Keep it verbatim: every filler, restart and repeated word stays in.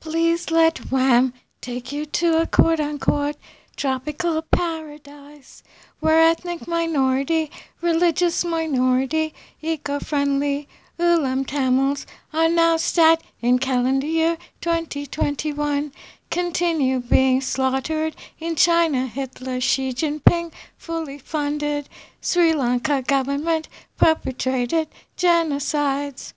Please let Wham take you to a quote-unquote tropical paradise where ethnic minority, religious minority, eco-friendly Ulam Tamils are now stat in calendar year twenty twenty-one. Continue being slaughtered in China. Hitler, Xi Jinping, fully funded. Sri Lanka government perpetrated genocides.